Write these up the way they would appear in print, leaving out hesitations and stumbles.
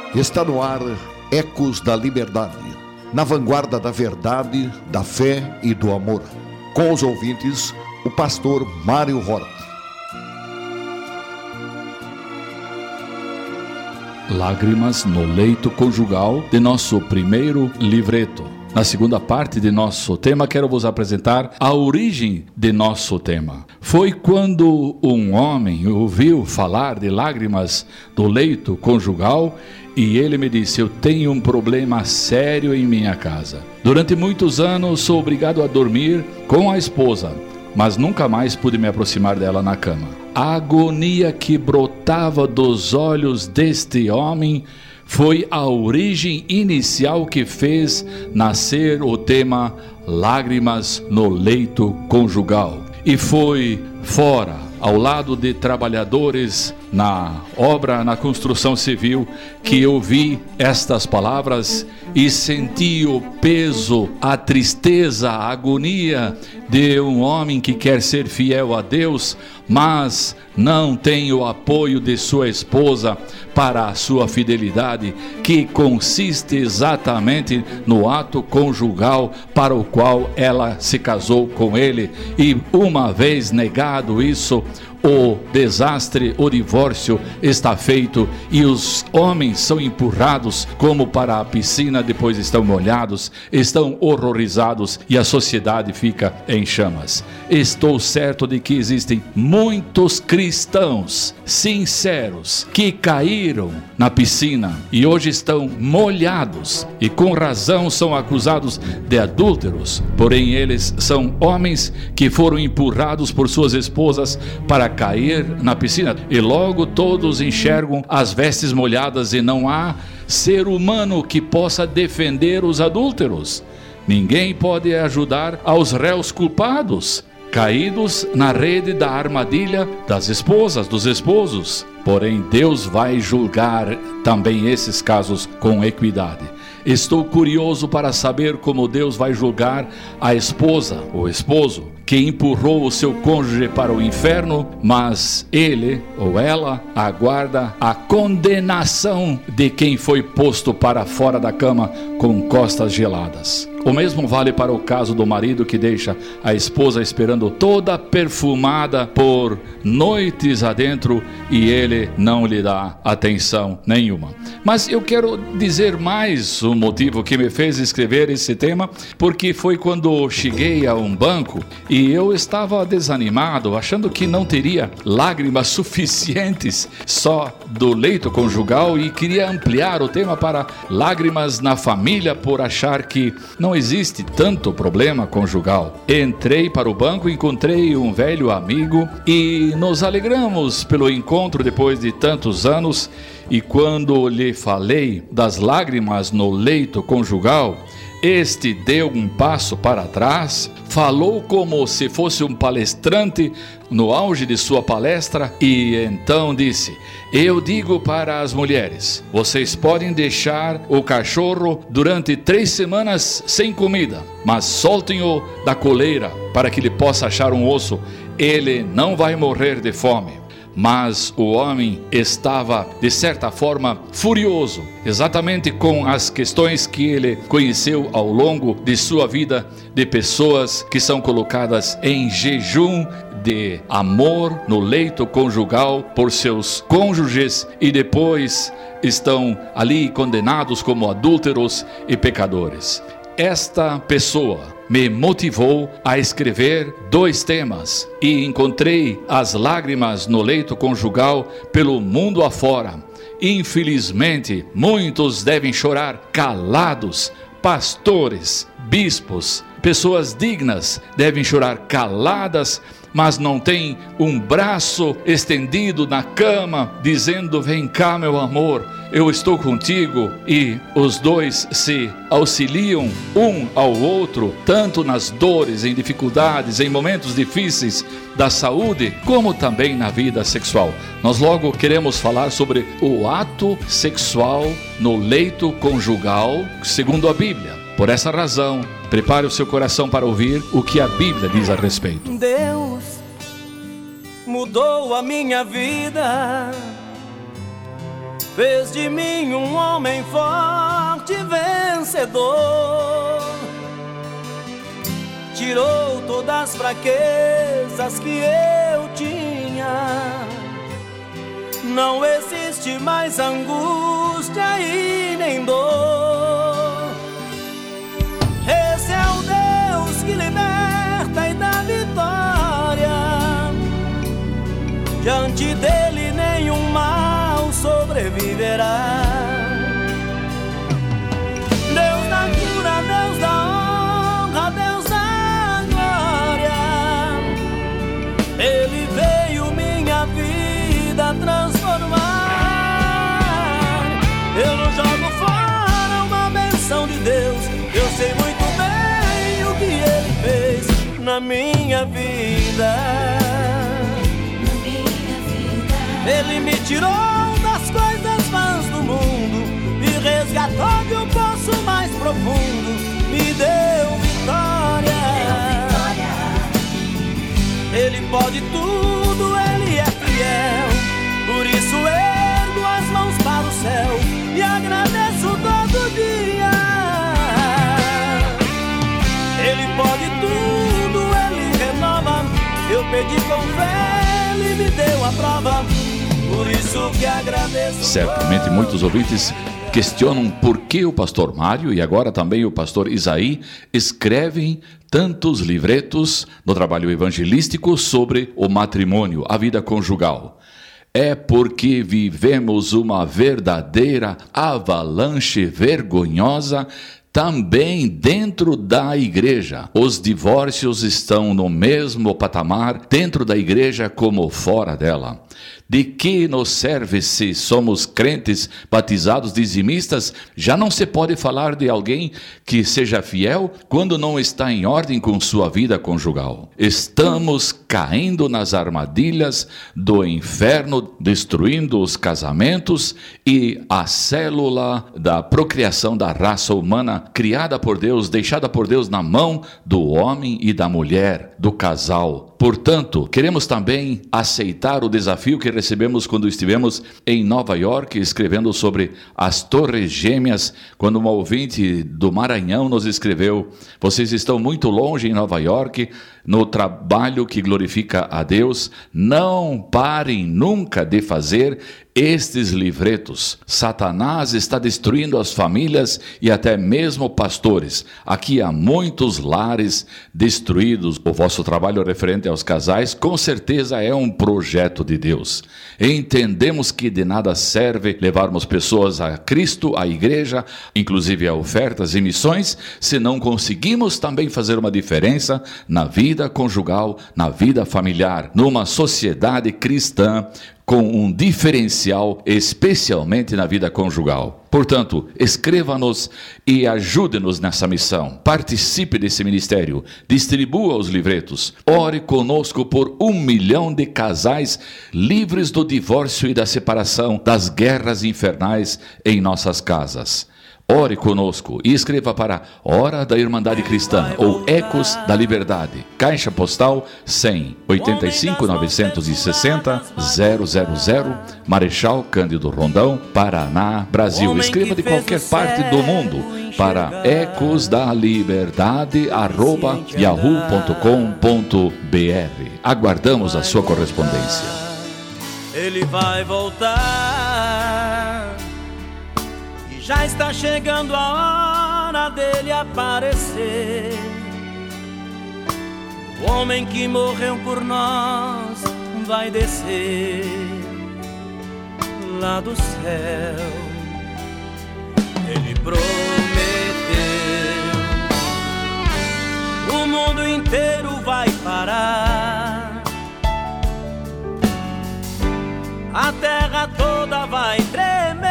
Está no ar Ecos da Liberdade, na vanguarda da verdade, da fé e do amor. Com os ouvintes, o pastor Mário Hort. Lágrimas no leito conjugal de nosso primeiro livreto. Na segunda parte de nosso tema, quero vos apresentar a origem de nosso tema. Foi quando um homem ouviu falar de lágrimas no leito conjugal e ele me disse: eu tenho um problema sério em minha casa. Durante muitos anos sou obrigado a dormir com a esposa, mas nunca mais pude me aproximar dela na cama. A agonia que brotava dos olhos deste homem foi a origem inicial que fez nascer o tema Lágrimas no Leito Conjugal. E foi fora, ao lado de trabalhadores na obra, na construção civil, que eu vi estas palavras e senti o peso, a tristeza, a agonia de um homem que quer ser fiel a Deus, mas não tem o apoio de sua esposa para a sua fidelidade, que consiste exatamente no ato conjugal para o qual ela se casou com ele, e uma vez negado isso, o desastre, o divórcio está feito e os homens são empurrados como para a piscina, depois estão molhados, estão horrorizados e a sociedade fica em chamas. Estou certo de que existem muitos cristãos sinceros que caíram na piscina e hoje estão molhados e com razão são acusados de adúlteros, porém eles são homens que foram empurrados por suas esposas para cair na piscina e logo todos enxergam as vestes molhadas e não há ser humano que possa defender os adúlteros. Ninguém pode ajudar aos réus culpados, caídos na rede da armadilha das esposas, dos esposos. Porém, Deus vai julgar também esses casos com equidade. Estou curioso para saber como Deus vai julgar a esposa, o esposo, que empurrou o seu cônjuge para o inferno, mas ele ou ela aguarda a condenação de quem foi posto para fora da cama com costas geladas. O mesmo vale para o caso do marido que deixa a esposa esperando toda perfumada por noites adentro e ele não lhe dá atenção nenhuma. Mas eu quero dizer mais o motivo que me fez escrever esse tema, porque foi quando cheguei a um banco e eu estava desanimado, achando que não teria lágrimas suficientes só do leito conjugal e queria ampliar o tema para lágrimas na família por achar que não existe tanto problema conjugal. Entrei para o banco, encontrei um velho amigo e nos alegramos pelo encontro depois de tantos anos. E quando lhe falei das lágrimas no leito conjugal, este deu um passo para trás, falou como se fosse um palestrante no auge de sua palestra e então disse: eu digo para as mulheres, vocês podem deixar o cachorro durante 3 semanas sem comida, mas soltem-o da coleira para que ele possa achar um osso, ele não vai morrer de fome. Mas o homem estava, de certa forma, furioso, exatamente com as questões que ele conheceu ao longo de sua vida, de pessoas que são colocadas em jejum de amor no leito conjugal por seus cônjuges e depois estão ali condenados como adúlteros e pecadores. Esta pessoa me motivou a escrever 2 temas e encontrei as lágrimas no leito conjugal pelo mundo afora. Infelizmente, muitos devem chorar calados. Pastores, bispos, pessoas dignas devem chorar caladas, mas não tem um braço estendido na cama dizendo: vem cá, meu amor, eu estou contigo. E os dois se auxiliam um ao outro, tanto nas dores, em dificuldades, em momentos difíceis da saúde, como também na vida sexual. Nós logo queremos falar sobre o ato sexual no leito conjugal, segundo a Bíblia. Por essa razão, prepare o seu coração para ouvir o que a Bíblia diz a respeito. Deus mudou a minha vida fez de mim um homem forte e vencedor. Tirou todas as fraquezas que eu tinha. Não existe mais angústia e nem dor. Esse é o Deus que liberta e dá vitória. Diante dele nenhum mal sobreviverá. Deus da cura, Deus da honra, Deus da glória. Ele veio minha vida transformar. Eu não jogo fora uma benção de Deus. Eu sei muito bem o que ele fez na minha vida. Ele me tirou das coisas vãs do mundo, me resgatou de um poço mais profundo, me deu vitória. Ele pode tudo, ele é fiel. Por isso ergo as mãos para o céu e agradeço todo dia. Ele pode tudo, ele renova. Eu pedi com fé, ele me deu a prova. Por isso que agradeço. Certamente muitos ouvintes questionam por que o pastor Mário e agora também o pastor Isaí escrevem tantos livretos no trabalho evangelístico sobre o matrimônio, a vida conjugal. É porque vivemos uma verdadeira avalanche vergonhosa também dentro da igreja. Os divórcios estão no mesmo patamar dentro da igreja como fora dela. De que nos serve se somos crentes, batizados, dizimistas? Já não se pode falar de alguém que seja fiel quando não está em ordem com sua vida conjugal. Estamos caindo nas armadilhas do inferno, destruindo os casamentos e a célula da procriação da raça humana criada por Deus, deixada por Deus na mão do homem e da mulher, do casal. Portanto, queremos também aceitar o desafio que recebemos quando estivemos em Nova York, escrevendo sobre as Torres Gêmeas, quando uma ouvinte do Maranhão nos escreveu: vocês estão muito longe em Nova York, no trabalho que glorifica a Deus, não parem nunca de fazer estes livretos. Satanás está destruindo as famílias e até mesmo pastores. Aqui há muitos lares destruídos. O vosso trabalho referente aos casais com certeza é um projeto de Deus. Entendemos que de nada serve levarmos pessoas a Cristo, à igreja, inclusive a ofertas e missões, se não conseguimos também fazer uma diferença na vida conjugal, na vida familiar, numa sociedade cristã com um diferencial, especialmente na vida conjugal. Portanto, escreva-nos e ajude-nos nessa missão. Participe desse ministério, distribua os livretos. Ore conosco por 1 milhão de casais livres do divórcio e da separação, das guerras infernais em nossas casas. Ore conosco e escreva para Hora da Irmandade Cristã ou Ecos da Liberdade. Caixa Postal 100, 85 960 000, Marechal Cândido Rondão, Paraná, Brasil. Escreva de qualquer parte do mundo para ecosdaliberdade@yahoo.com.br. Aguardamos a sua correspondência. Ele vai voltar. Já está chegando a hora dele aparecer. O homem que morreu por nós vai descer lá do céu. Ele prometeu, o mundo inteiro vai parar, a terra toda vai tremer.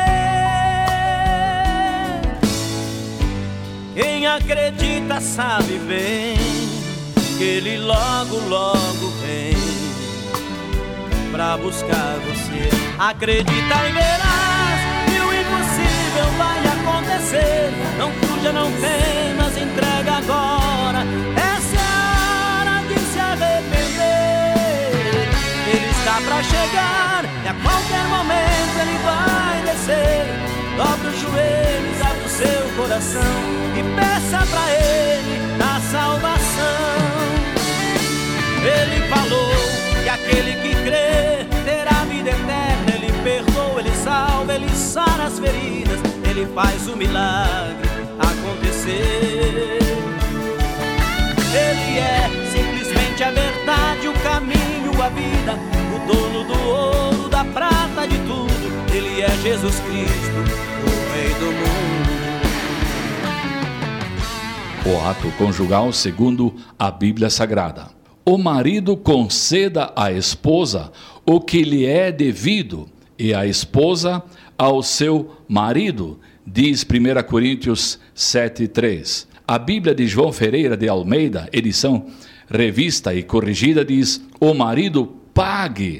Quem acredita sabe bem que ele logo, logo vem pra buscar você. Acredita e verás que o impossível vai acontecer. Não fuja, não temas, entrega agora. Essa é a hora de se arrepender. Ele está está pra chegar e a qualquer momento ele vai descer. Dobre os joelhos, abre o seu coração e peça pra ele a salvação. Ele falou que aquele que crê terá vida eterna. Ele perdoa, ele salva, ele sara as feridas, ele faz o milagre acontecer. Ele é simplesmente a verdade, o caminho, a vida, o dono do ouro, da prata, de tudo. Ele é Jesus Cristo, o Rei do mundo. O ato conjugal segundo a Bíblia Sagrada. O marido conceda à esposa o que lhe é devido e a esposa ao seu marido, diz 1 Coríntios 7:3. A Bíblia de João Ferreira de Almeida, edição revista e corrigida, diz: o marido pague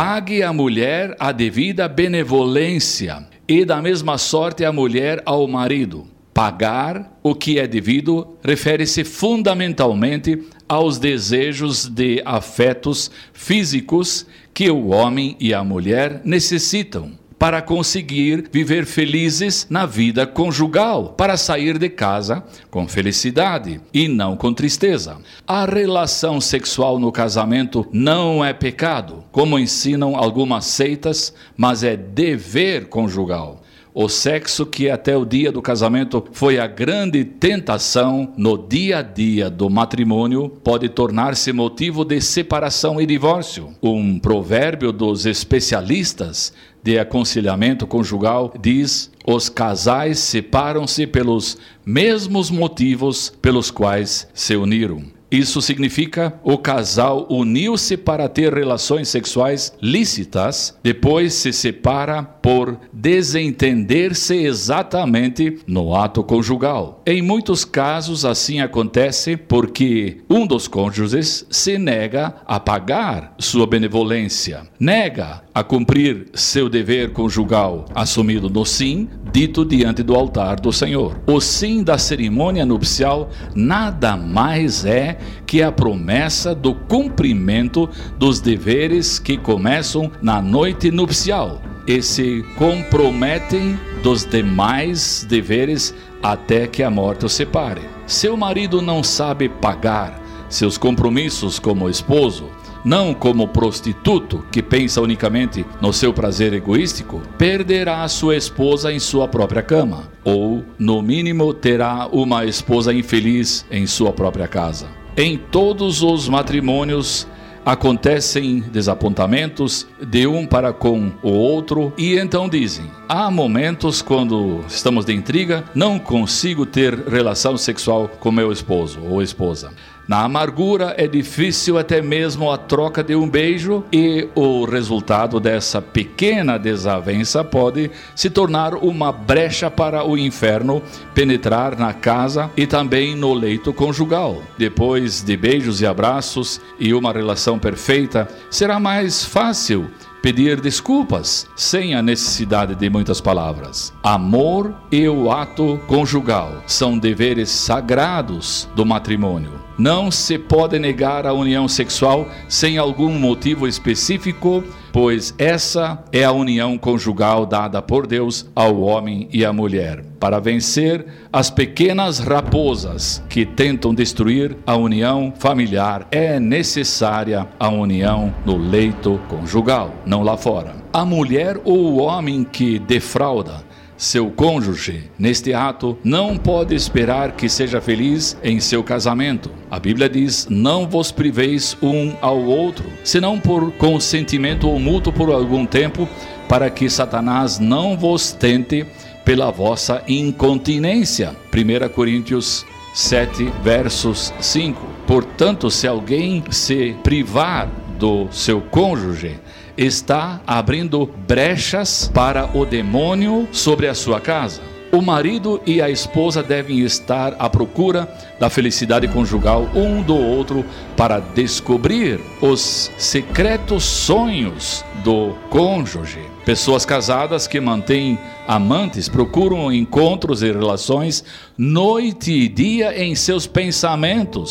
à mulher a devida benevolência, e da mesma sorte a mulher ao marido. Pagar o que é devido refere-se fundamentalmente aos desejos de afetos físicos que o homem e a mulher necessitam para conseguir viver felizes na vida conjugal, para sair de casa com felicidade e não com tristeza. A relação sexual no casamento não é pecado, como ensinam algumas seitas, mas é dever conjugal. O sexo, que até o dia do casamento foi a grande tentação no dia a dia do matrimônio, pode tornar-se motivo de separação e divórcio. Um provérbio dos especialistas de aconselhamento conjugal diz: os casais separam-se pelos mesmos motivos pelos quais se uniram. Isso significa o casal uniu-se para ter relações sexuais lícitas, depois se separa por desentender-se exatamente no ato conjugal. Em muitos casos assim acontece porque um dos cônjuges se nega a pagar sua benevolência, nega a cumprir seu dever conjugal assumido no sim, dito diante do altar do Senhor. O sim da cerimônia nupcial nada mais é que a promessa do cumprimento dos deveres que começam na noite nupcial e se comprometem dos demais deveres até que a morte os separe. Se o marido não sabe pagar seus compromissos como esposo, não como prostituto que pensa unicamente no seu prazer egoístico, perderá a sua esposa em sua própria cama, ou, no mínimo, terá uma esposa infeliz em sua própria casa. Em todos os matrimônios acontecem desapontamentos de um para com o outro e então dizem: há momentos quando estamos de intriga, não consigo ter relação sexual com meu esposo ou esposa. Na amargura é difícil até mesmo a troca de um beijo e o resultado dessa pequena desavença pode se tornar uma brecha para o inferno penetrar na casa e também no leito conjugal. Depois de beijos e abraços e uma relação perfeita, será mais fácil pedir desculpas, sem a necessidade de muitas palavras. Amor e o ato conjugal são deveres sagrados do matrimônio. Não se pode negar a união sexual sem algum motivo específico, pois essa é a união conjugal dada por Deus ao homem e à mulher, para vencer as pequenas raposas que tentam destruir a união familiar. É necessária a união no leito conjugal, não lá fora. A mulher ou o homem que defrauda seu cônjuge neste ato não pode esperar que seja feliz em seu casamento. A Bíblia diz: não vos priveis um ao outro, senão por consentimento ou mútuo por algum tempo, para que Satanás não vos tente pela vossa incontinência. 1 Coríntios 7, versos 5. Portanto, se alguém se privar do seu cônjuge, está abrindo brechas para o demônio sobre a sua casa. O marido e a esposa devem estar à procura da felicidade conjugal um do outro para descobrir os secretos sonhos do cônjuge. Pessoas casadas que mantêm amantes procuram encontros e relações noite e dia em seus pensamentos,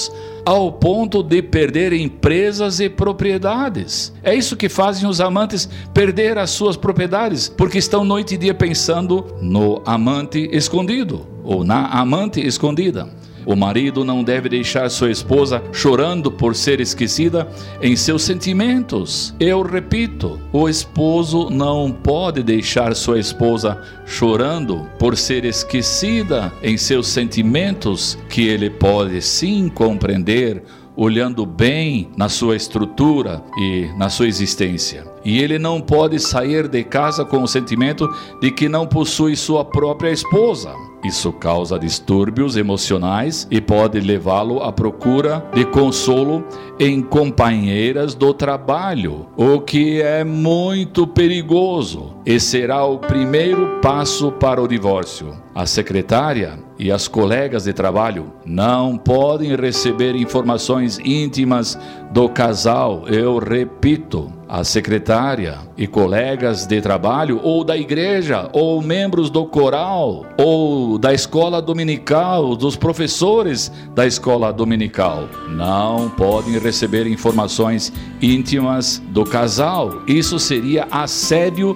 ao ponto de perder empresas e propriedades. É isso que fazem os amantes, perder as suas propriedades, porque estão noite e dia pensando no amante escondido ou na amante escondida. O marido não deve deixar sua esposa chorando por ser esquecida em seus sentimentos. Eu repito, o esposo não pode deixar sua esposa chorando por ser esquecida em seus sentimentos, que ele pode sim compreender olhando bem na sua estrutura e na sua existência. E ele não pode sair de casa com o sentimento de que não possui sua própria esposa. Isso causa distúrbios emocionais e pode levá-lo à procura de consolo em companheiras do trabalho, o que é muito perigoso e será o primeiro passo para o divórcio. A secretária e as colegas de trabalho não podem receber informações íntimas do casal. Eu repito, a secretária e colegas de trabalho ou da igreja ou membros do coral ou da escola dominical, dos professores da escola dominical, não podem receber informações íntimas do casal. Isso seria assédio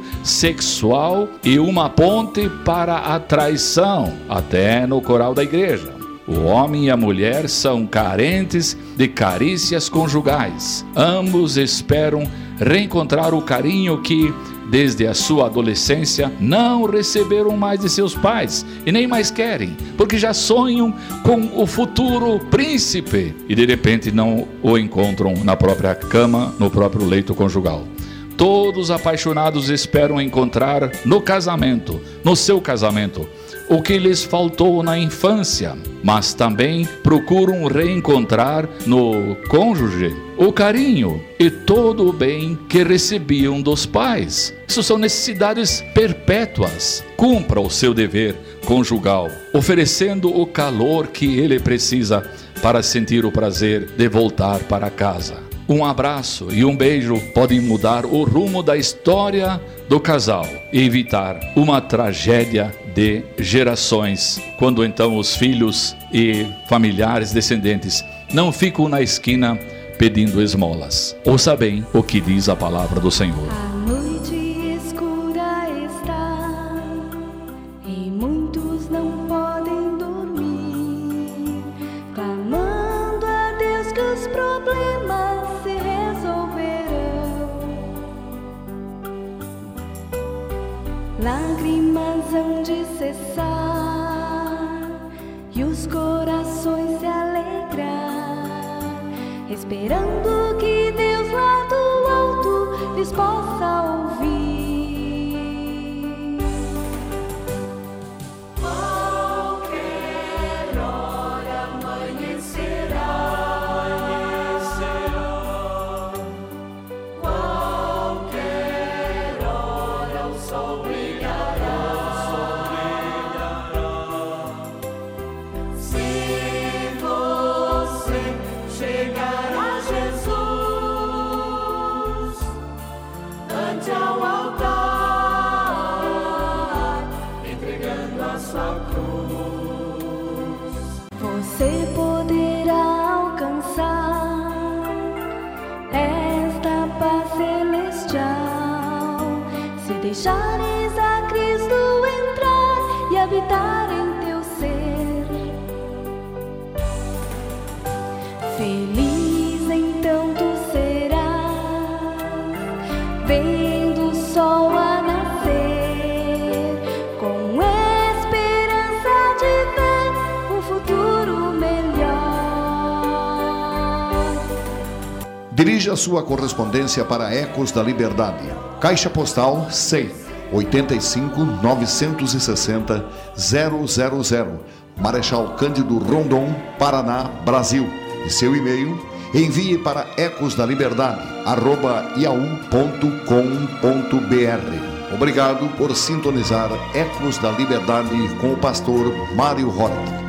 sexual e uma ponte para a traição, até no coral da igreja. O homem e a mulher são carentes de carícias conjugais. Ambos esperam reencontrar o carinho que, desde a sua adolescência, não receberam mais de seus pais e nem mais querem, porque já sonham com o futuro príncipe e de repente não o encontram na própria cama, no próprio leito conjugal. Todos apaixonados esperam encontrar no casamento, no seu casamento, o que lhes faltou na infância, mas também procuram reencontrar no cônjuge o carinho e todo o bem que recebiam dos pais. Isso são necessidades perpétuas. Cumpra o seu dever conjugal, oferecendo o calor que ele precisa para sentir o prazer de voltar para casa. Um abraço e um beijo podem mudar o rumo da história do casal e evitar uma tragédia de gerações, quando então os filhos e familiares descendentes não ficam na esquina pedindo esmolas. Ouça bem o que diz a palavra do Senhor. A noite escura está e muitos não podem dormir, clamando a Deus que os problemas se resolverão. Lágrimas hão de cessar e os corações se alegrar, esperando que Deus lá do alto lhes possa ouvir. Qualquer hora amanhecerá, qualquer hora o sol brilhará, se você chegar a Jesus ante ao altar, entregando a sua cruz, você poderá alcançar esta paz celestial, se deixares a Cristo entrar e habitar em teu ser. Feliz então tu serás, vendo o sol a nascer, com esperança de ver um futuro melhor. Dirija sua correspondência para Ecos da Liberdade. Caixa Postal 100, 85 960 000, Marechal Cândido Rondon, Paraná, Brasil. E seu e-mail, envie para ecosdaliberdade@yahoo.com.br. Obrigado por sintonizar Ecos da Liberdade com o pastor Mário Horta.